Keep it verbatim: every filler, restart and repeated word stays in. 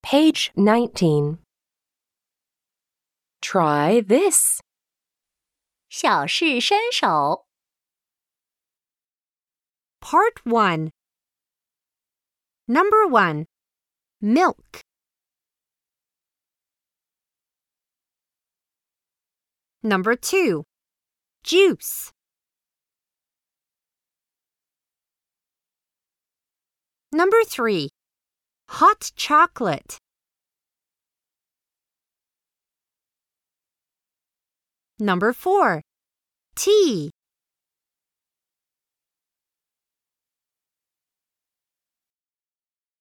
Page nineteen. Try this. 小试身手 Part one. Number one. Milk. Number two. Juice. Number three. Hot chocolate. Number four. Tea.